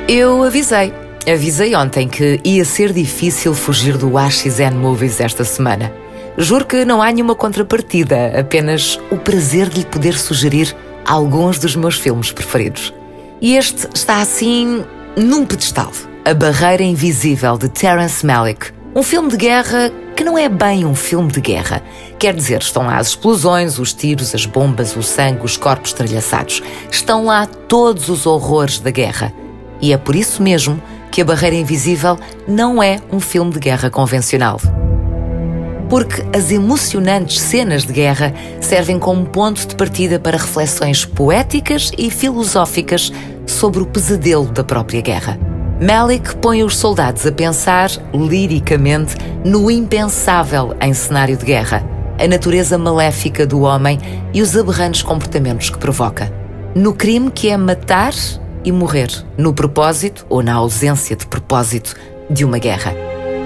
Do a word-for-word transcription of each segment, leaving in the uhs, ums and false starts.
Eu avisei. Avisei ontem que ia ser difícil fugir do A X N Movies esta semana. Juro que não há nenhuma contrapartida, apenas o prazer de lhe poder sugerir alguns dos meus filmes preferidos. E este está assim num pedestal. A Barreira Invisível, de Terrence Malick. Um filme de guerra que não é bem um filme de guerra. Quer dizer, estão lá as explosões, os tiros, as bombas, o sangue, os corpos estrelhaçados. Estão lá todos os horrores da guerra. E é por isso mesmo que A Barreira Invisível não é um filme de guerra convencional. Porque as emocionantes cenas de guerra servem como ponto de partida para reflexões poéticas e filosóficas sobre o pesadelo da própria guerra. Malick põe os soldados a pensar, liricamente, no impensável em cenário de guerra, a natureza maléfica do homem e os aberrantes comportamentos que provoca. No crime que é matar e morrer, no propósito ou na ausência de propósito de uma guerra.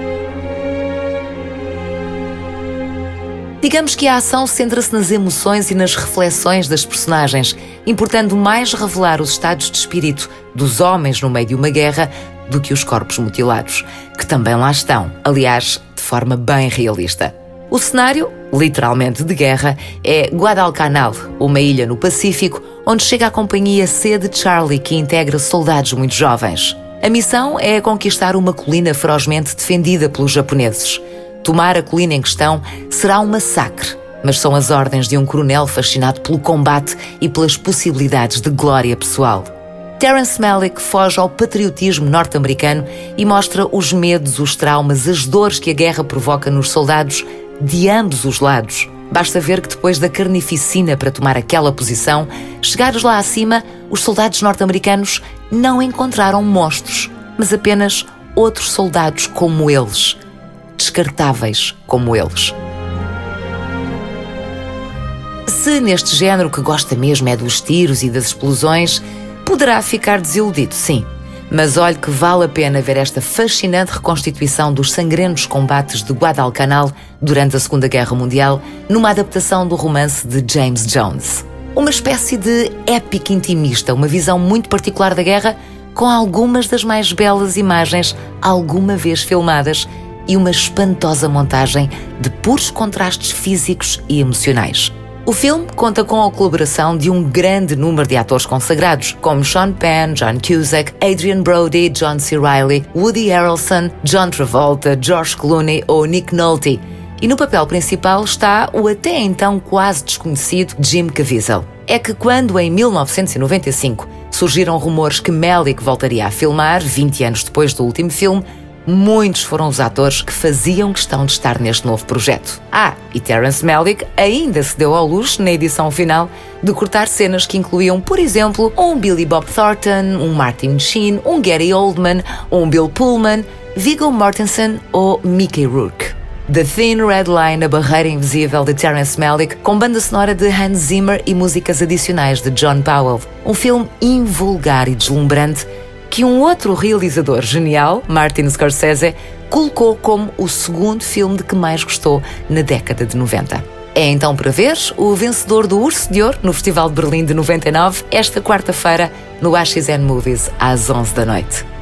Digamos que a ação centra-se nas emoções e nas reflexões das personagens, importando mais revelar os estados de espírito dos homens no meio de uma guerra do que os corpos mutilados, que também lá estão, aliás, de forma bem realista. O cenário, literalmente de guerra, é Guadalcanal, uma ilha no Pacífico, onde chega a companhia C de Charlie, que integra soldados muito jovens. A missão é conquistar uma colina ferozmente defendida pelos japoneses. Tomar a colina em questão será um massacre, mas são as ordens de um coronel fascinado pelo combate e pelas possibilidades de glória pessoal. Terrence Malick foge ao patriotismo norte-americano e mostra os medos, os traumas, as dores que a guerra provoca nos soldados de ambos os lados. Basta ver que depois da carnificina para tomar aquela posição, chegados lá acima, os soldados norte-americanos não encontraram monstros, mas apenas outros soldados como eles, descartáveis como eles. Se neste género que gosta mesmo é dos tiros e das explosões, poderá ficar desiludido, sim. Mas olhe que vale a pena ver esta fascinante reconstituição dos sangrentos combates de Guadalcanal durante a Segunda Guerra Mundial, numa adaptação do romance de James Jones. Uma espécie de épica intimista, uma visão muito particular da guerra, com algumas das mais belas imagens alguma vez filmadas e uma espantosa montagem de puros contrastes físicos e emocionais. O filme conta com a colaboração de um grande número de atores consagrados, como Sean Penn, John Cusack, Adrian Brody, John C. Reilly, Woody Harrelson, John Travolta, George Clooney ou Nick Nolte. E no papel principal está o até então quase desconhecido Jim Caviezel. É que quando, em mil novecentos e noventa e cinco, surgiram rumores que Malick voltaria a filmar, vinte anos depois do último filme, muitos foram os atores que faziam questão de estar neste novo projeto. Ah, e Terrence Malick ainda se deu ao luxo, na edição final, de cortar cenas que incluíam, por exemplo, um Billy Bob Thornton, um Martin Sheen, um Gary Oldman, um Bill Pullman, Viggo Mortensen ou Mickey Rourke. The Thin Red Line, A Barreira Invisível, de Terrence Malick, com banda sonora de Hans Zimmer e músicas adicionais de John Powell. Um filme invulgar e deslumbrante que um outro realizador genial, Martin Scorsese, colocou como o segundo filme de que mais gostou na década de noventa. É então para ver o vencedor do Urso de Ouro no Festival de Berlim de noventa e nove, esta quarta-feira, no A X N Movies, às onze da noite.